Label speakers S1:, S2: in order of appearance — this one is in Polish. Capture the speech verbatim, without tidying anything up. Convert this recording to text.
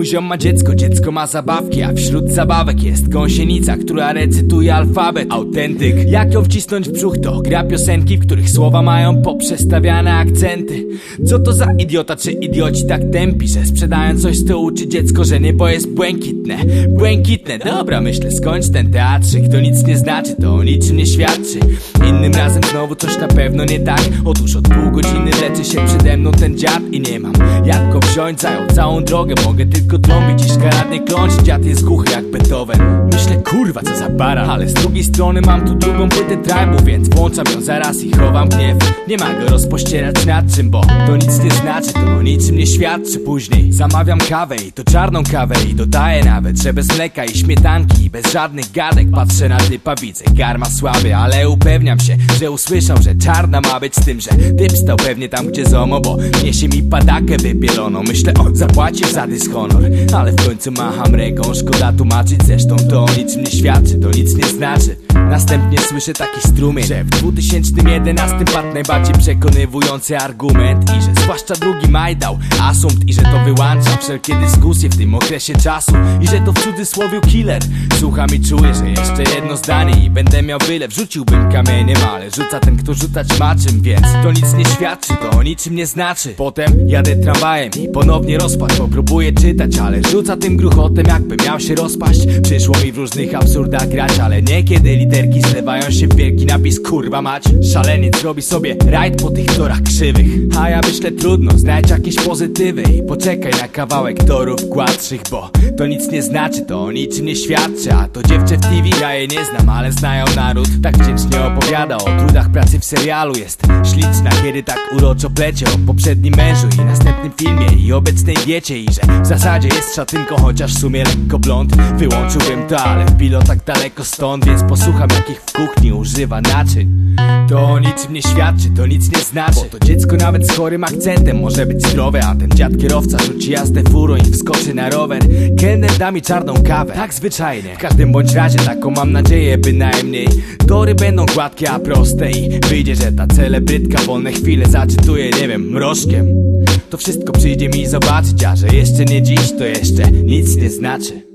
S1: Mój ziom ma dziecko, dziecko ma zabawki, a wśród zabawek jest gąsienica, która recytuje alfabet. Autentyk, jak ją wcisnąć w brzuch, to gra piosenki, w których słowa mają poprzestawiane akcenty. Co to za idiota, czy idioci tak tępi, że sprzedając coś, to uczy dziecko, że niebo jest błękitne. Błękitne, dobra, myślę, skończ ten teatrzyk. To nic nie znaczy, to o niczym nie świadczy. Innym razem znowu coś na pewno nie tak. Otóż od pół godziny leczy się przede mną ten dziad i nie mam jak go wziąć za całą drogę. Mogę tylko trąbić i szkaradnie kląć. Dziad jest głuchy jak Beethoven. Myślę, kurwa, co za baran. Ale z drugiej strony mam tu drugą płytę tribu, więc włączam ją zaraz i chowam gniew. Nie ma go rozpościerać nad czym, bo to nic nie znaczy, to o niczym nie świadczy. Później zamawiam kawę i to czarną kawę i dodaję nawet, że bez mleka i śmietanki i bez żadnych gadek. Patrzę na typa, widzę garma słaby, ale upewniam się, że usłyszał, że czarna ma być, z tym, że typ stał pewnie tam, gdzie zomo, bo niesie mi padakę wypieloną. Myślę, o, zapłacisz za dyshonor, ale w końcu macham ręką, szkoda tłumaczyć, zresztą to o niczym nie świadczy, to nic nie znaczy. Następnie słyszę taki strumień, że w dwa tysiące jedenastym padł najbardziej przekonywujący argument i że zwłaszcza drugi maj dał asumpt i że to wyłącza wszelkie dyskusje w tym okresie czasu i że to w cudzysłowie killer. Słucham i czuję, że jeszcze jedno zdanie i będę miał wylew. Rzuciłbym kamieniem, ale rzuca ten, kto rzucać ma czym, więc to nic nie świadczy, to o niczym nie znaczy. Potem jadę tramwajem i ponownie rozpad, bo próbuję czytać, ale rzuca tym gruchotem, jakby miał się rozpaść. Przyszło mi w różnych absurdach grać, ale niekiedy literki zlewają się w wielki napis kurwa mać. Szaleniec robi sobie rajd po tych torach krzywych, a ja myślę, trudno, znajdź jakieś pozytywy i poczekaj na kawałek torów gładszych, bo to nic nie znaczy, to o niczym nie świadczy. A to dziewczę w T V, ja jej nie znam, ale znają naród. Tak wdzięcznie opowiada o trudach pracy w serialu. Jest śliczna, kiedy tak uroczo plecie o poprzednim mężu i następnym filmie i obecnej diecie i że w zasadzie jest szatynką, chociaż w sumie lekko blond. Wyłączyłbym to, ale w pilotach daleko stąd, więc posłucham, jakich w kuchni używa naczyń. To o niczym nie świadczy, to nic nie znaczy, bo to dziecko nawet z chorym akcentem może być zdrowe, a ten dziad kierowca rzuci jazdę furą i wskoczy na rower. Kelner da mi czarną kawę, tak zwyczajnie. W każdym bądź razie taką mam nadzieję bynajmniej. Tory będą gładkie, a proste i wyjdzie, że ta celebrytka wolne chwile zaczytuje, nie wiem, mrożkiem. To wszystko przyjdzie mi zobaczyć, a że jeszcze nie dziś, to jeszcze nic nie znaczy.